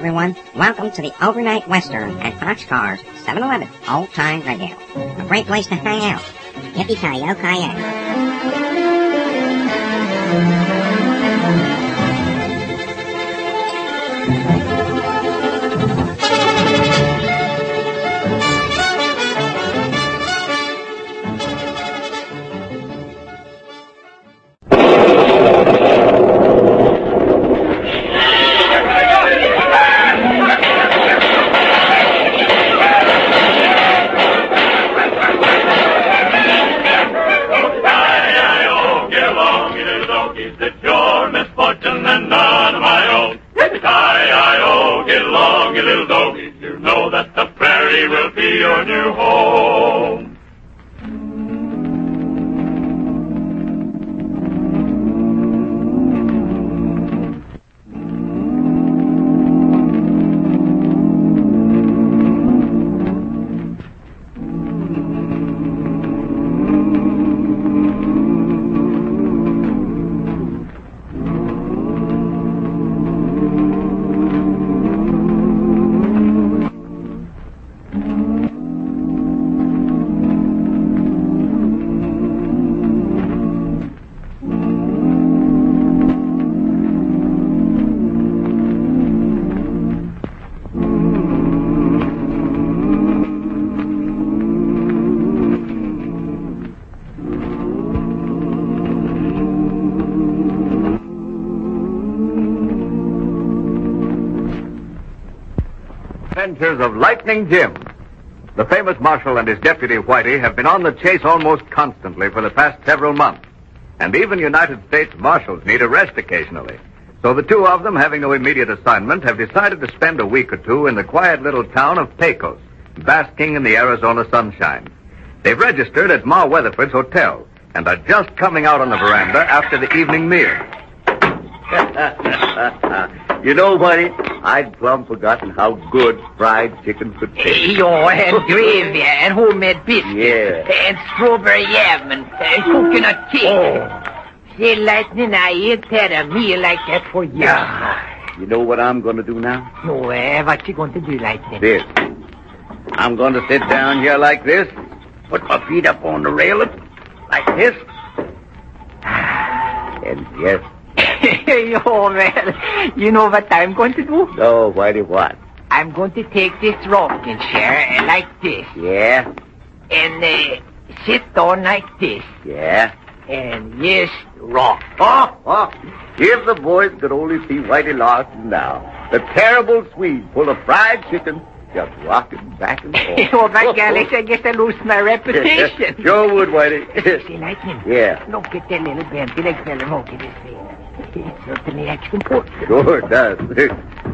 everyone. Welcome to the Overnight Western at Boxcars 7-Eleven Old Time Radio. A great place to hang out. Yippee-ki-yo-ki-yay. Adventures of Lightning Jim. The famous marshal and his deputy, Whitey, have been on the chase almost constantly for the past several months. And even United States marshals need a rest occasionally. So the two of them, having no immediate assignment, have decided to spend a week or two in the quiet little town of Pecos, basking in the Arizona sunshine. They've registered at Ma Weatherford's hotel and are just coming out on the veranda after the evening meal. You know, buddy, I'd plumb forgotten how good fried chicken could taste. And gravy, and homemade biscuits. Yeah. And strawberry yam, and coconut cake. Oh. Say, Lightning, I ain't had a meal like that for years. You know what I'm going to do now? No, what you going to do, Lightning? This. I'm going to sit down here like this, put my feet up on the railing, like this, and yes. Well, you know what I'm going to do? No, Whitey, what? I'm going to take this rocking chair like this. Yeah? And sit down like this. Yeah? And yes, rock. Oh. If the boys could only see Whitey Larson now. The terrible Swede full of fried chicken, just rocking back and forth. Oh, by golly, I guess I lose my reputation. Sure would, Whitey. See, Lightning? Yeah? Look at that little bendy leg fella monkey this way. It certainly acts important. Sure it does. Which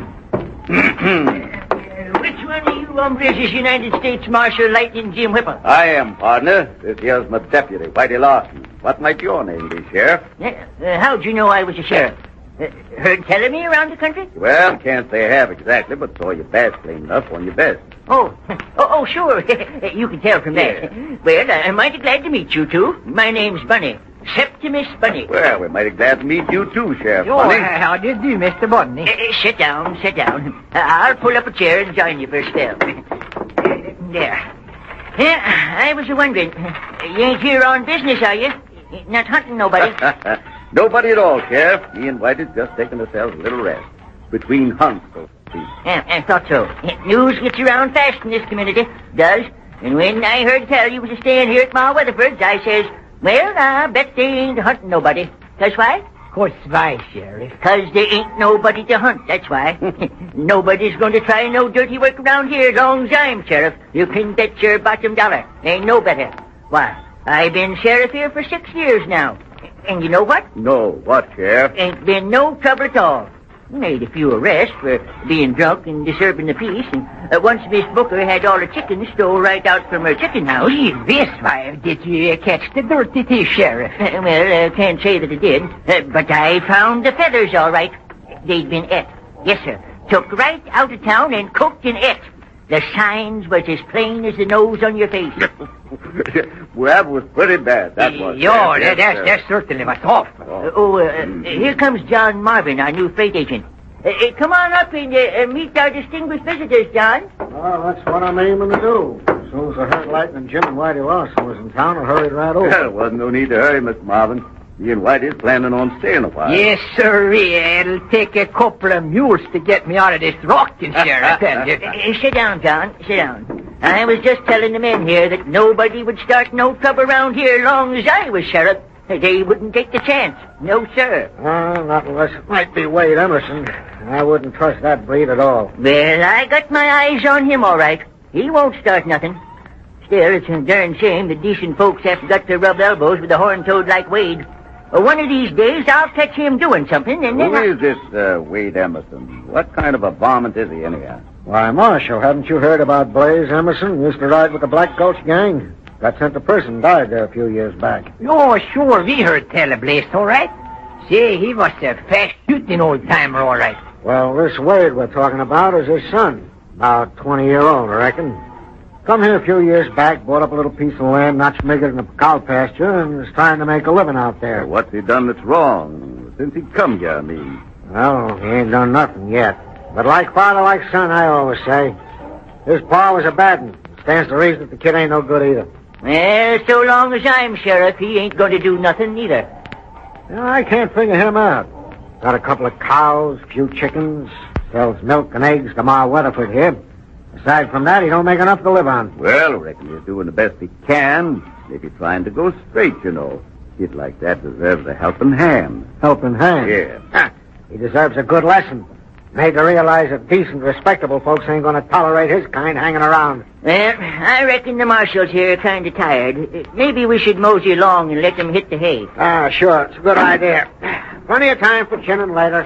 one of you hombres is United States Marshal Lightning Jim Whipple? I am, partner. This here's my deputy, Whitey Larson. What might your name be, Sheriff? How'd you know I was a sheriff? Heard tell of me around the country? Well, can't say I have exactly, but saw your badge plain enough on your vest. Oh, sure. You can tell from that. Yeah. Well, I'm mighty glad to meet you two. My name's Bunny. Septimus Bunny. Well, we're mighty glad to meet you too, Sheriff Oh, Bunny. how do you do, Mr. Bunny? Sit down. I'll pull up a chair and join you for a spell. There. I was wondering, you ain't here on business, are you? Not hunting nobody? Nobody at all, Sheriff. Me and Whitey's just taking ourselves a little rest. Between hunts, so to speak. I thought so. News gets around fast in this community. Does. And when I heard tell you was staying here at Ma Weatherford's, I says, well, I bet they ain't hunting nobody. 'Cause why? 'Course why, Sheriff? 'Cause there ain't nobody to hunt, that's why. Nobody's going to try no dirty work around here as long as I'm Sheriff. You can bet your bottom dollar. Ain't no better. Why, I've been Sheriff here for 6 years now. And you know what? No, what, Sheriff? Ain't been no trouble at all. Made a few arrests for being drunk and disturbing the peace, and once Miss Booker had all her chickens stole right out from her chicken house. This, why, did you catch the dirty thief, Sheriff? Well, can't say that I did, but I found the feathers all right. They'd been et. Yes, sir. Took right out of town and cooked and et. The signs was as plain as the nose on your face. Well, that was pretty bad, that was. That certainly was awful. Here comes John Marvin, our new freight agent. Come on up and meet our distinguished visitors, John. Well, that's what I'm aiming to do. As soon as I heard Lightning Jim and Whitey Lawson was in town, I hurried right over. There wasn't no need to hurry, Mr. Marvin. Me and Whitey's planning on staying a while. Yes, sir. It'll take a couple of mules to get me out of this rocking chair, I tell you. Sit down, John. Sit down. I was just telling the men here that nobody would start no trouble around here long as I was sheriff. They wouldn't take the chance. No, sir. Not unless it might be Wade Emerson. I wouldn't trust that breed at all. Well, I got my eyes on him, all right. He won't start nothing. Still, it's a darn shame that decent folks have got to rub elbows with a horn-toad like Wade. One of these days, I'll catch him doing something, and then... Who is this Wade Emerson? What kind of a varmint is he, anyhow? Why, Marshal, haven't you heard about Blaze Emerson? Used to ride with the Black Gulch gang. Got sent to prison, died there a few years back. Oh, sure, we heard tell of Blaze, all right. Say, he was a fast-shooting old-timer, all right. Well, this Wade we're talking about is his son. About 20-year-old, I reckon. Come here a few years back, bought up a little piece of land not bigger than a cow pasture, and is trying to make a living out there. What's he done that's wrong? Since he come here, I mean. Well, he ain't done nothing yet. But like father, like son, I always say. His pa was a bad one. Stands to reason that the kid ain't no good either. Well, so long as I'm sheriff, he ain't going to do nothing either. Well, I can't figure him out. Got a couple of cows, few chickens, sells milk and eggs to Ma Weatherford here. Aside from that, he don't make enough to live on. Well, I reckon he's doing the best he can. Maybe trying to go straight, you know. A kid like that deserves a helping hand. Helping hand? Yeah. He deserves a good lesson. Made to realize that decent, respectable folks ain't going to tolerate his kind hanging around. Well, I reckon the marshals here are kind of tired. Maybe we should mosey along and let them hit the hay. Sure. It's a good idea. Plenty of time for chinning later.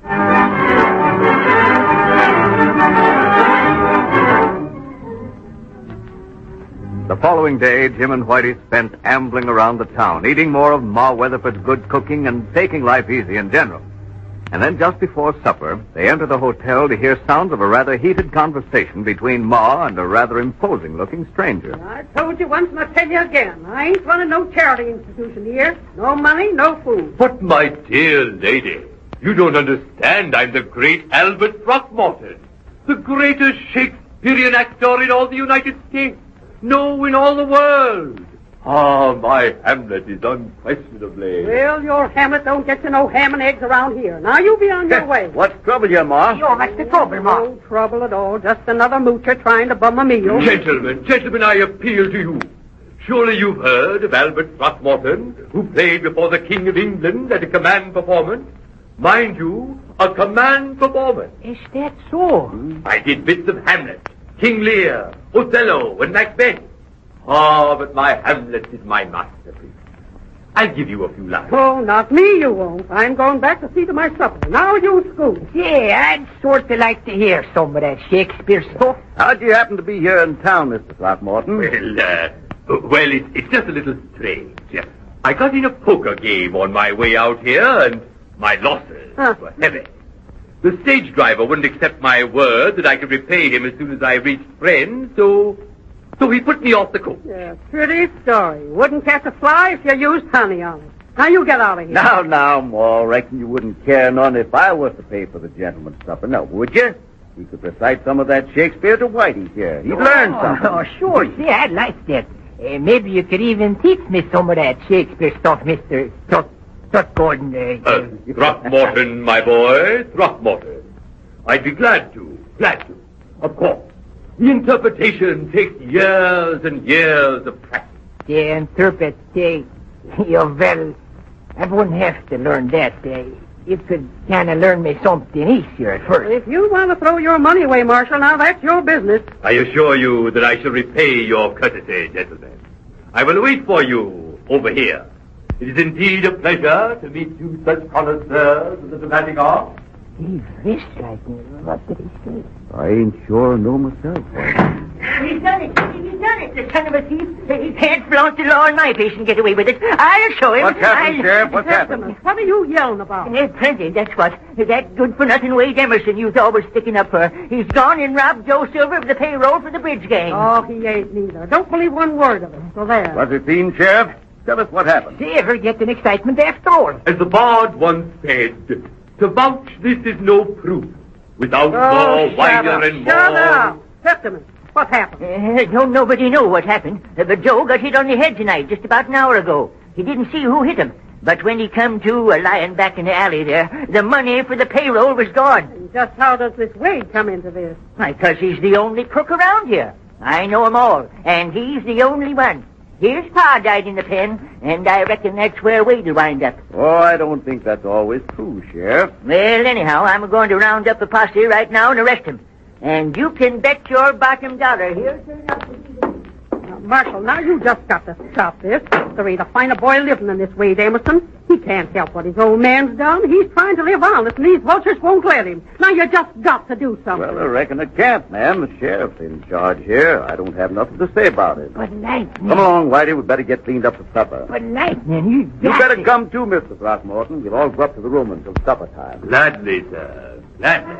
The following day, Jim and Whitey spent ambling around the town, eating more of Ma Weatherford's good cooking and taking life easy in general. And then just before supper, they entered the hotel to hear sounds of a rather heated conversation between Ma and a rather imposing-looking stranger. I told you once and I'll tell you again. I ain't running no charity institution here. No money, no food. But, my dear lady, you don't understand. I'm the great Albert Throckmorton, the greatest Shakespearean actor in all the United States. No, in all the world. Ah, my Hamlet is unquestionably... Well, your Hamlet don't get you no ham and eggs around here. Now you be on your way. What's trouble you, Ma? Yo, what's the trouble, Ma? No trouble at all. Just another moocher trying to bum a meal. Gentlemen, I appeal to you. Surely you've heard of Albert Throckmorton, who played before the King of England at a command performance. Mind you, a command performance. Is that so? I did bits of Hamlet, King Lear, Othello, and Macbeth. Ah, but my Hamlet is my masterpiece. I'll give you a few lines. Oh, not me, you won't. I'm going back to see to my supper. Now you scoot. Yeah, I'd sort of like to hear some of that Shakespeare stuff. How'd you happen to be here in town, Mr. Throckmorton? Well, it's just a little strange. I got in a poker game on my way out here, and my losses were heavy. The stage driver wouldn't accept my word that I could repay him as soon as I reached friends, so he put me off the course. Yeah, pretty story. Wouldn't catch a fly if you used honey on it. Now you get out of here. Now, Ma, reckon you wouldn't care none if I was to pay for the gentleman's supper. Now, would you? You could recite some of that Shakespeare to Whitey here. He'd learn something. Oh, sure. See, I'd like that. Maybe you could even teach me some of that Shakespeare stuff, Mr. Throckmorton. Throckmorton, my boy, Throckmorton. I'd be glad to. Of course. The interpretation takes years and years of practice. The interpretation, well, I wouldn't have to learn that. You could kind of learn me something easier at first. If you want to throw your money away, Marshal, now that's your business. I assure you that I shall repay your courtesy, gentlemen. I will wait for you over here. It is indeed a pleasure to meet two such connoisseurs of the dramatic art. He wished like me. What did he say? I ain't sure no myself. He's done it. The son of a thief. He can't flaunt the law in my face and get away with it. I'll show him. What's happened, Sheriff? What's happened? What are you yelling about? Plenty, that's what. That good-for-nothing Wade Emerson you was always sticking up for. He's gone and robbed Joe Silver of the payroll for the bridge gang. Oh, he ain't neither. Don't believe one word of it. So there. What's it mean, Sheriff? Tell us what happened. See, ever get an excitement after all. As the bard once said, to vouch this is no proof. Without more whiner and more... Shut up! Just a minute. What happened? Don't nobody know what happened. But Joe got hit on the head tonight, just about an hour ago. He didn't see who hit him. But when he come to, lying back in the alley there, the money for the payroll was gone. And just how does this Wade come into this? Why, 'cause he's the only crook around here. I know 'em all, and he's the only one. His pa died in the pen, and I reckon that's where Wade will wind up. Oh, I don't think that's always true, Sheriff. Well, anyhow, I'm going to round up a posse right now and arrest him. And you can bet your bottom dollar he'll turn out to be the... Marshal, now you just got to stop this. There ain't a finer boy living than this Wade Emerson. He can't help what his old man's done. He's trying to live honest, and these vultures won't let him. Now you just got to do something. Well, I reckon I can't, ma'am. The sheriff's in charge here. I don't have nothing to say about it. But Lightning... Come along, Whitey. We better get cleaned up for supper. But Lightning, you better come too, Mr. Throckmorton. We'll all go up to the room until supper time. Gladly, sir. Gladly.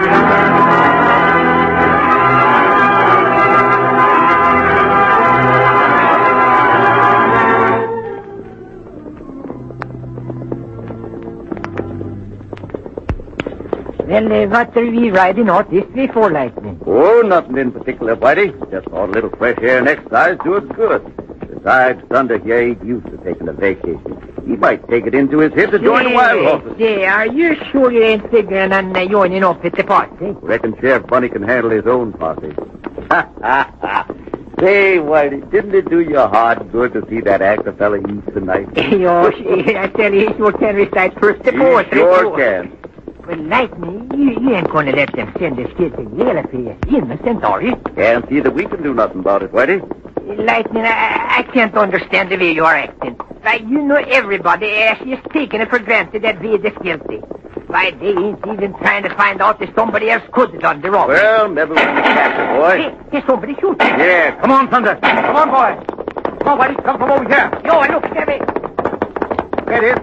Well, what are we riding out this way for, Lightning? Oh, nothing in particular, Whitey. Just thought a little fresh air and exercise do us good. Besides, Thunder here ain't used to taking a vacation. He might take it into his head to join the wild horses. Yeah, are you sure you ain't figuring on joining up at the party? Reckon Sheriff Bunny can handle his own posse. Ha, ha, ha. Say, Whitey, didn't it do your heart good to see that actor fella eat tonight? I tell you, he sure can recite first the poetry. He sure can. Well, Lightning, you ain't going to let them send this kid to jail if he's innocent, are you? Can't see that we can do nothing about it, Whitey. Lightning, I can't understand the way you're acting. Why, you know everybody is taking it for granted that Wade is guilty. Why, they ain't even trying to find out if somebody else could have done the wrong. Well, never mind the captain, boy. Hey, there's somebody shooting. Yeah, Come on, Thunder. Come on, boys. Come on, Whitey. Come from over here. Yo, look, Debbie. Get it.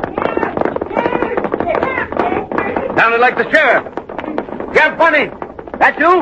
Sounded like the sheriff. Sheriff Bunny. That you?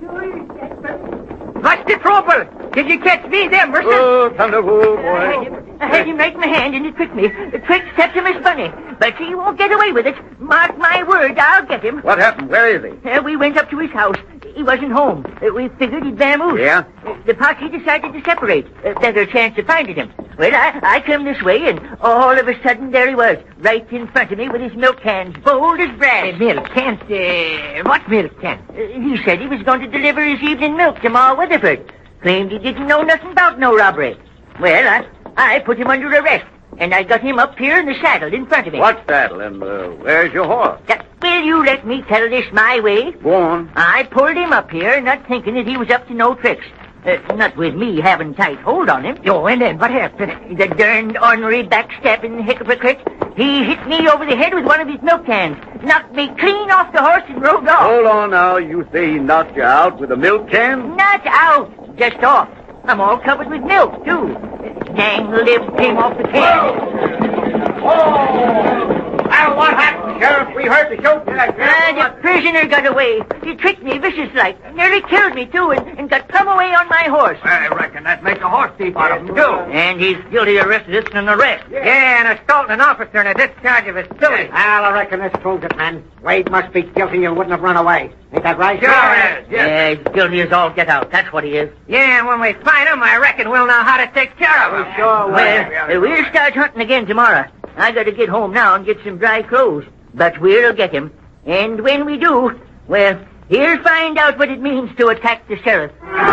What's the trouble? Did you catch me, Emerson? Oh, Thunder, oh, boy. I had him right in my hand, and he tricked me. The trick Septimus Bunny. But he won't get away with it. Mark my word, I'll get him. What happened? Where is he? We went up to his house. He wasn't home. We figured he'd vamoosed. Yeah? The posse decided to separate. Better chance of finding him. Well, I come this way, and all of a sudden, there he was, right in front of me with his milk cans, bold as brass. Milk cans? What milk cans? He said he was going to deliver his evening milk to Ma Weatherford. Claimed he didn't know nothing about no robbery. Well, I put him under arrest, and I got him up here in the saddle in front of me. What saddle? And where's your horse? Will you let me tell this my way? Go on. I pulled him up here, not thinking that he was up to no tricks. Not with me having tight hold on him. Yo, and then what happened? The darned ornery backstabbing hypocrite. He hit me over the head with one of his milk cans, knocked me clean off the horse and rode off. Hold on now. You say he knocked you out with a milk can? Not out, just off. I'm all covered with milk, too. Dang lib came off the can. Oh! Well, what happened, Sheriff? We heard the shoot. The prisoner got away. He tricked me vicious-like. Nearly killed me, too, and got come away on my horse. I reckon that makes a horse thief out of him, too. And he's guilty of resistance and arrest. Yeah, and assaulting an officer and a discharge of his duty. Well, I reckon this proves it, man. Wade must be guilty or wouldn't have run away. Ain't that right? Sure is. Yeah, he's guilty as all get out. That's what he is. Yeah, and when we find him, I reckon we'll know how to take care of him. Sure will. Well, we'll start hunting again tomorrow. I got to get home now and get some dry clothes. But we'll get him. And when we do, well, he'll find out what it means to attack the sheriff.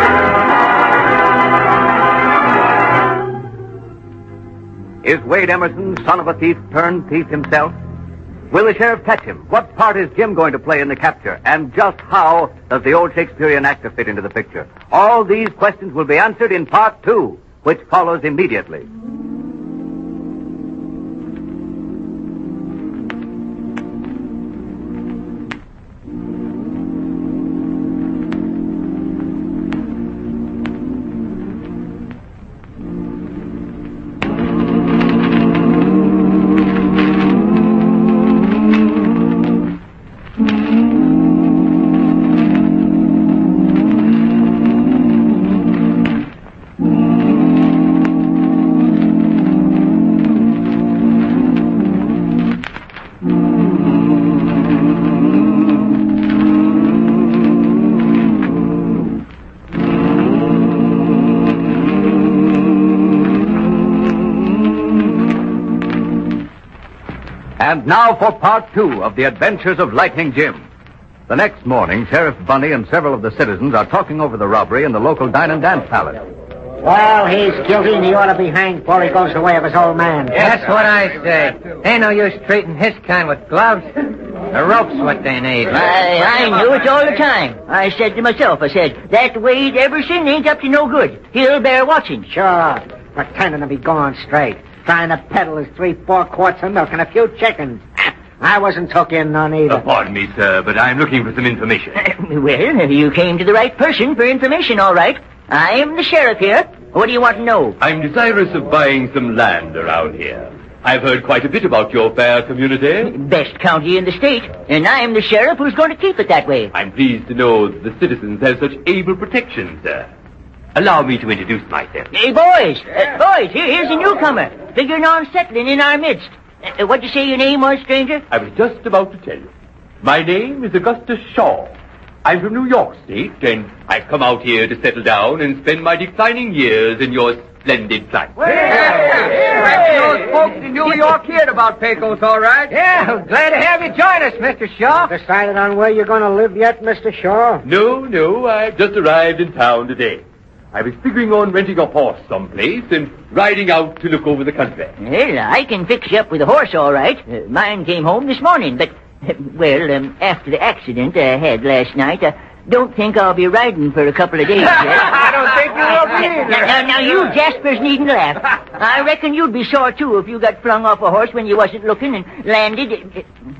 Is Wade Emerson, son of a thief, turned thief himself? Will the sheriff catch him? What part is Jim going to play in the capture? And just how does the old Shakespearean actor fit into the picture? All these questions will be answered in part 2, which follows immediately. And now for part 2 of the adventures of Lightning Jim. The next morning, Sheriff Bunny and several of the citizens are talking over the robbery in the local dine and dance palace. Well, he's guilty and he ought to be hanged before he goes the way of his old man. That's what I say. Ain't no use treating his kind with gloves. The rope's what they need. I knew it all the time. I said to myself, that Wade Everson ain't up to no good. He'll bear watching. Sure. Pretending to be going straight. Trying to peddle his 3-4 quarts of milk and a few chickens. I wasn't took in none either. Pardon me, sir, but I'm looking for some information. Well, you came to the right person for information, all right. I'm the sheriff here. What do you want to know? I'm desirous of buying some land around here. I've heard quite a bit about your fair community. Best county in the state, and I'm the sheriff who's going to keep it that way. I'm pleased to know that the citizens have such able protection, sir. Allow me to introduce myself. Hey, boys, here's a newcomer, figuring on settling in our midst. What'd you say your name was, stranger? I was just about to tell you. My name is Augustus Shaw. I'm from New York State, and I've come out here to settle down and spend my declining years in your splendid climate. Those folks in New York heard about Pecos, all right? Yeah, glad to have you join us, Mr. Shaw. Decided on where you're going to live yet, Mr. Shaw? No, I've just arrived in town today. I was figuring on renting a horse someplace and riding out to look over the country. Well, I can fix you up with a horse, all right. Mine came home this morning, but, after the accident I had last night, I don't think I'll be riding for a couple of days yet. I don't think you will be either. Now, you Jaspers needn't laugh. I reckon you'd be sore, too, if you got flung off a horse when you wasn't looking and landed...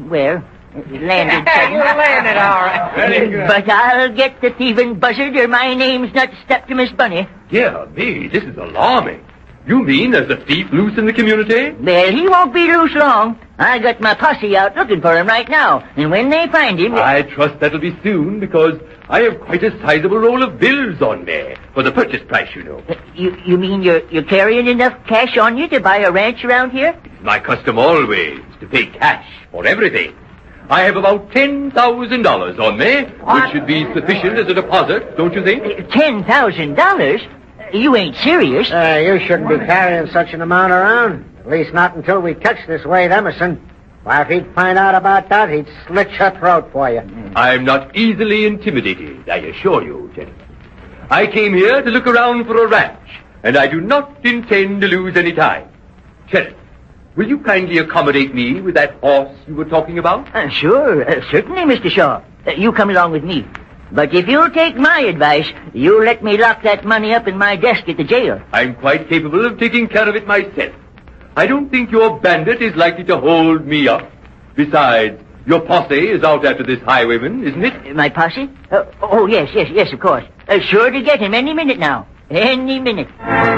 landed. You landed, all right. Very good. But I'll get the thieving buzzard or my name's not stuck to Miss Bunny. Dear me, this is alarming. You mean there's a thief loose in the community? Well, he won't be loose long. I got my posse out looking for him right now. And when they find him... I trust that'll be soon, because I have quite a sizable roll of bills on me. For the purchase price, you know. You mean you're carrying enough cash on you to buy a ranch around here? It's my custom always to pay cash for everything. I have about $10,000 on me, which should be sufficient as a deposit, don't you think? $10,000? You ain't serious. You shouldn't be carrying such an amount around. At least not until we catch this Wade Emerson. Why, if he'd find out about that, he'd slit your throat for you. I'm not easily intimidated, I assure you, gentlemen. I came here to look around for a ranch, and I do not intend to lose any time. Sheriff, will you kindly accommodate me with that horse you were talking about? Sure, certainly, Mr. Shaw. You come along with me. But if you'll take my advice, you let me lock that money up in my desk at the jail. I'm quite capable of taking care of it myself. I don't think your bandit is likely to hold me up. Besides, your posse is out after this highwayman, isn't it? My posse? Yes, of course. Sure to get him any minute now. Any minute.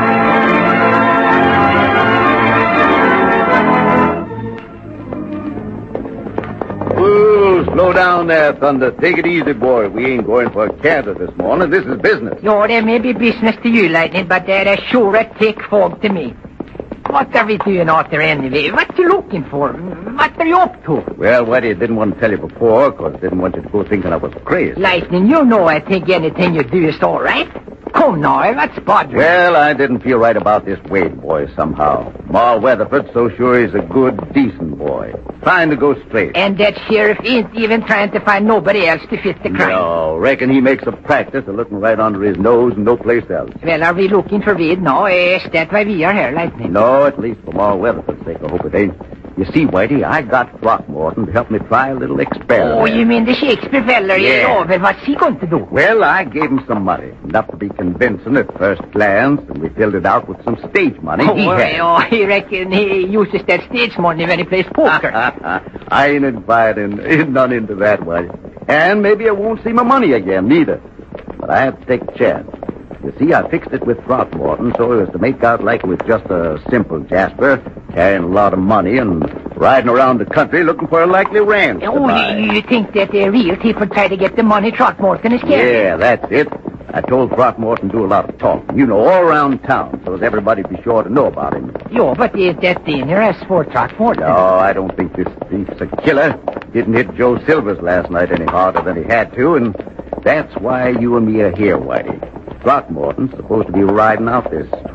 Whoa, slow down there, Thunder. Take it easy, boy. We ain't going for a canter this morning. This is business. No, there may be business to you, Lightning, but they're sure a thick fog to me. What are we doing out there anyway? What you looking for? What are you up to? Well, Whitey, I didn't want to tell you before, because I didn't want you to go thinking I was crazy. Lightning, you know I think anything you do is all right. Come now, what's bothering you? Well, I didn't feel right about this Wade boy somehow. Ma Weatherford's so sure he's a good, decent boy. Trying to go straight. And that sheriff ain't even trying to find nobody else to fit the crime. No, reckon he makes a practice of looking right under his nose and no place else. Well, are we looking for Wade now? Is that why we are here, Lightning? No, at least for Ma Weatherford's sake, I hope it ain't. You see, Whitey, I got Throckmorton to help me try a little experiment. Oh, you mean the Shakespeare feller? Yeah. Oh, well, what's he going to do? Well, I gave him some money. Enough to be convincing at first glance, and we filled it out with some stage money he had. I reckon he uses that stage money when he plays poker. I ain't inviting none into that, Whitey. And maybe I won't see my money again, neither. But I have to take a chance. You see, I fixed it with Throckmorton so as to make out like it was just a simple Jasper, carrying a lot of money and riding around the country looking for a likely ranch. Oh, you think that the real thief would try to get the money Throckmorton is carrying? Yeah, that's it. I told Throckmorton to do a lot of talking, all around town, so that everybody'd be sure to know about him. Yo, but ain't that dangerous for Throckmorton? No, I don't think this thief's a killer. Didn't hit Joe Silvers last night any harder than he had to, and that's why you and me are here, Whitey. Throckmorton's supposed to be riding out this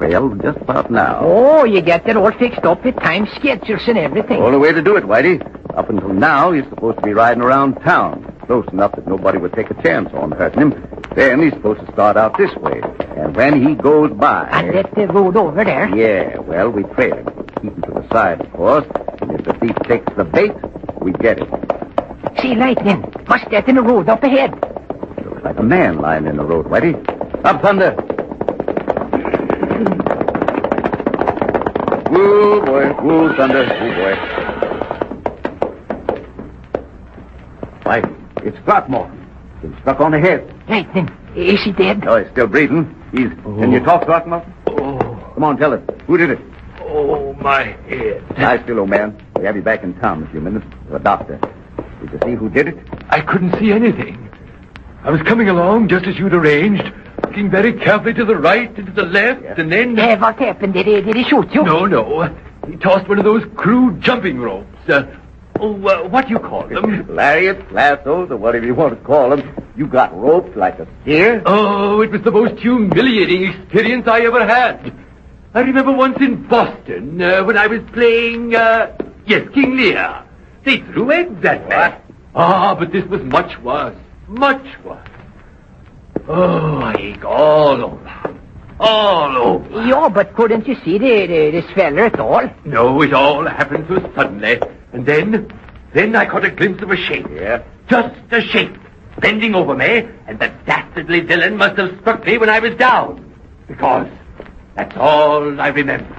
trail just about now. Oh, you get it all fixed up with time schedules and everything. All the way to do it, Whitey. Up until now, he's supposed to be riding around town, close enough that nobody would take a chance on hurting him. Then he's supposed to start out this way. And when he goes by... And let the road over there? Yeah, well, we trail him. Keep him to the side, of course. And if the thief takes the bait, we get him. See, Lightning. What's that in the road up ahead? Looks like a man lying in the road, Whitey. Up, Thunder. Woo, boy. Woo, Thunder. Woo, boy. Why, it's Throckmorton. Been struck on the head. Lightning. Is he dead? Oh, he's still breathing. Can you talk, Throckmorton? Oh, Come on, tell us. Who did it? oh, my head. Lie still, old man. We have you back in town in a few minutes. The doctor. Did you see who did it? I couldn't see anything. I was coming along just as you'd arranged, looking very carefully to the right and to the left, and then... What happened? Did he shoot you? No. He tossed one of those crude jumping ropes. What do you call them? Lariats, lassos, or whatever you want to call them. You got roped like a steer? Oh, it was the most humiliating experience I ever had. I remember once in Boston, when I was playing, King Lear. They threw eggs at me. Ah, but this was much worse. Much worse. Oh, I ache all over. All over. Yeah, but couldn't you see this fella at all? No, it all happened so suddenly. And then I caught a glimpse of a shape. Yeah? Just a shape. Bending over me, and the dastardly villain must have struck me when I was down. Because that's all I remember.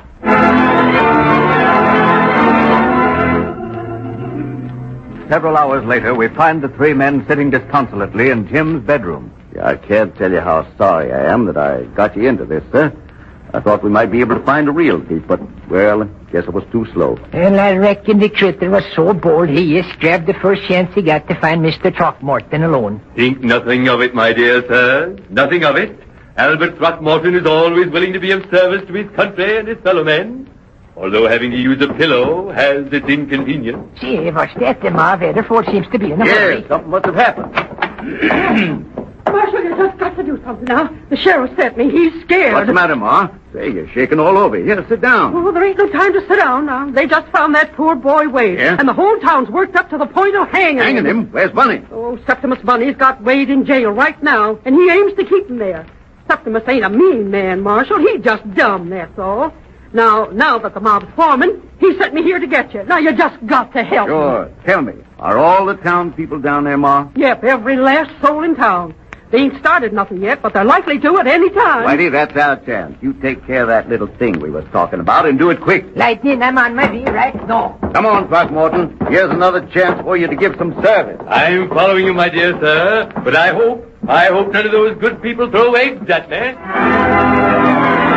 Several hours later, we find the three men sitting disconsolately in Jim's bedroom. Yeah, I can't tell you how sorry I am that I got you into this, sir. I thought we might be able to find a real thief, but, well, guess it was too slow. Well, I reckon the critter was so bold he just grabbed the first chance he got to find Mr. Throckmorton alone. Think nothing of it, my dear sir. Nothing of it. Albert Throckmorton is always willing to be of service to his country and his fellow men, although having to use a pillow has its inconvenience. See, what's that? The Ma Weatherford seems to be in a hurry. Yes, something must have happened. Marshal, you just got to do something now. The sheriff sent me. He's scared. What's the matter, Ma? Say, you're shaking all over. Here, sit down. Oh, there ain't no time to sit down now. They just found that poor boy Wade. Yeah? And the whole town's worked up to the point of hanging him. Hanging him? Where's Bunny? Oh, Septimus Bunny's got Wade in jail right now, and he aims to keep him there. Septimus ain't a mean man, Marshal. He's just dumb, that's all. Now that the mob's forming, he sent me here to get you. Now, you just got to help me. Sure. Tell me, are all the townspeople down there, Ma? Yep, every last soul in town. They ain't started nothing yet, but they're likely to at any time. Whitey, that's our chance. You take care of that little thing we was talking about and do it quick. Lightning, I'm on my way right now. Come on, Throckmorton. Here's another chance for you to give some service. I'm following you, my dear sir, but I hope none of those good people throw eggs at me.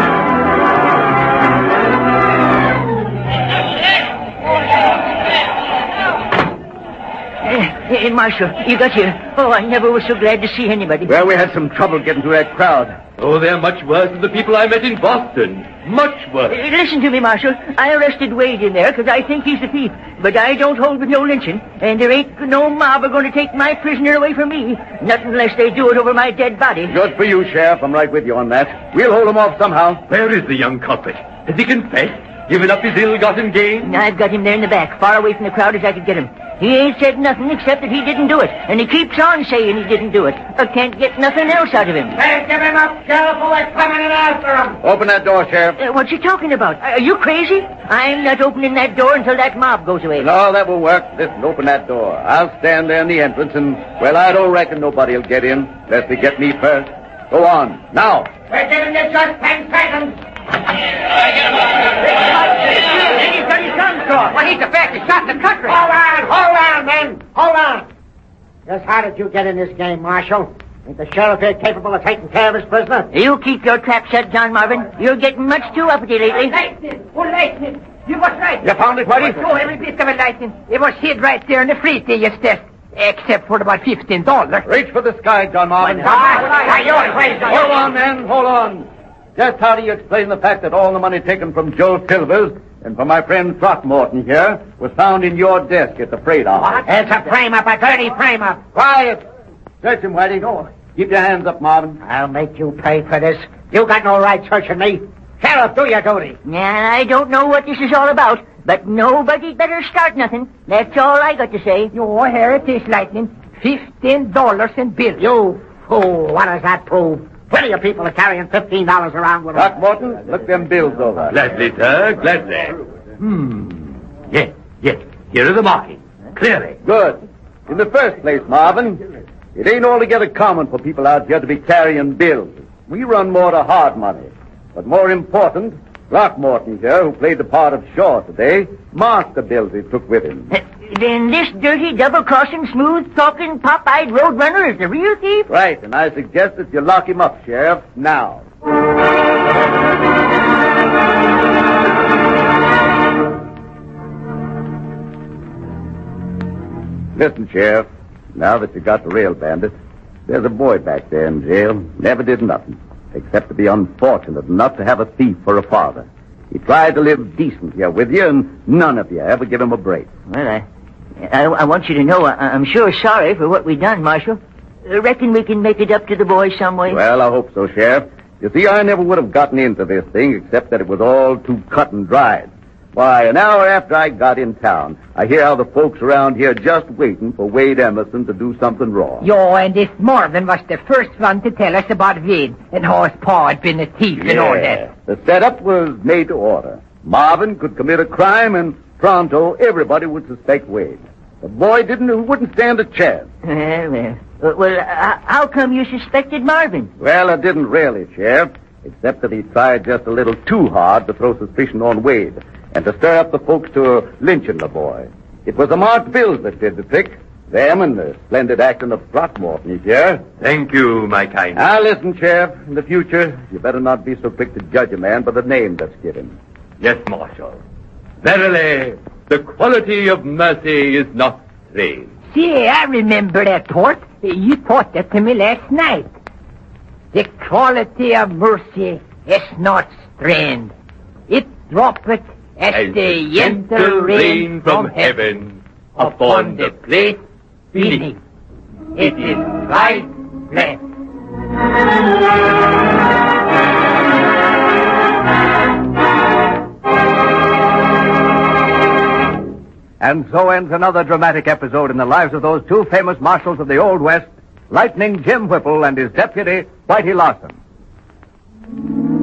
Hey, Marshal, you got here. Oh, I never was so glad to see anybody. Well, we had some trouble getting through that crowd. Oh, they're much worse than the people I met in Boston. Much worse. Listen to me, Marshal. I arrested Wade in there because I think he's the thief. But I don't hold with no lynching. And there ain't no mob are going to take my prisoner away from me. Not unless they do it over my dead body. Good for you, Sheriff. I'm right with you on that. We'll hold him off somehow. Where is the young culprit? Has he confessed? Given up his ill-gotten gain? I've got him there in the back, far away from the crowd as I could get him. He ain't said nothing except that he didn't do it. And he keeps on saying he didn't do it. I can't get nothing else out of him. Hey, give him up, Sheriff, or we're coming in after him. Open that door, Sheriff. What you talking about? Are you crazy? I'm not opening that door until that mob goes away. No, that will work. Listen, open that door. I'll stand there in the entrance, and, well, I don't reckon nobody'll get in unless they get me first. Go on. Now. We're giving you just 10 seconds. He's got his guns drawn. Well, he's about to shot the country. Hold on, men. Hold on. Just how did you get in this game, Marshal? Ain't the sheriff here capable of taking care of his prisoner? You keep your trap shut, John Marvin. You're getting much too uppity lately. Lightning. You was right. You found it, Whitey? Oh, every bit of it, Lightning. It was hid right there in the fleet they just desk. Except for about $15. Reach for the sky, John Marvin. You're crazy. Hold on, men. Hold on. Just how do you explain the fact that all the money taken from Joe Silvers and from my friend Throckmorton here was found in your desk at the freight office? It's a frame-up, a dirty frame-up. Quiet. Search him, Whitey. Go. Keep your hands up, Marvin. I'll make you pay for this. You got no right searching me. Sheriff, do your duty. Now, I don't know what this is all about, but nobody better start nothing. That's all I got to say. Yo, here it is, Lightning. $15 in bills. You fool. What does that prove? Plenty of people are carrying $15 around with them. Throckmorton, look them bills over. Gladly, sir, gladly. Yes. Here are the markings. Clearly. Good. In the first place, Marvin, it ain't altogether common for people out here to be carrying bills. We run more to hard money. But more important, Throckmorton here, who played the part of Shaw today, marked the bills he took with him. Then this dirty, double-crossing, smooth-talking, pop-eyed roadrunner is the real thief? Right, and I suggest that you lock him up, Sheriff, now. Listen, Sheriff, now that you got the real bandit, there's a boy back there in jail, never did nothing, except to be unfortunate enough to have a thief for a father. He tried to live decent here with you, and none of you ever give him a break. Well, I want you to know I'm sure sorry for what we done, Marshal. I reckon we can make it up to the boys some way. Well, I hope so, Sheriff. You see, I never would have gotten into this thing except that it was all too cut and dried. Why, an hour after I got in town, I hear how the folks around here just waiting for Wade Emerson to do something wrong. Yo, and this Marvin was the first one to tell us about Wade and how his pa had been a thief and all that. The setup was made to order. Marvin could commit a crime, and pronto everybody would suspect Wade. The boy wouldn't stand a chance. Well, how come you suspected Marvin? Well, I didn't really, Sheriff, except that he tried just a little too hard to throw suspicion on Wade and to stir up the folks to lynching the boy. It was the marked bills that did the trick. Them and the splendid acting of Throckmorton, here. Thank you, my kind. Now, listen, Sheriff. In the future, you better not be so quick to judge a man by the name that's given. Yes, Marshal. Verily, the quality of mercy is not strange. See, I remember that, Port. You taught that to me last night. The quality of mercy is not strange. It droppeth as the gentle rain from heaven upon the place beneath. It is right blessed. And so ends another dramatic episode in the lives of those two famous marshals of the Old West, Lightning Jim Whipple and his deputy, Whitey Lawson.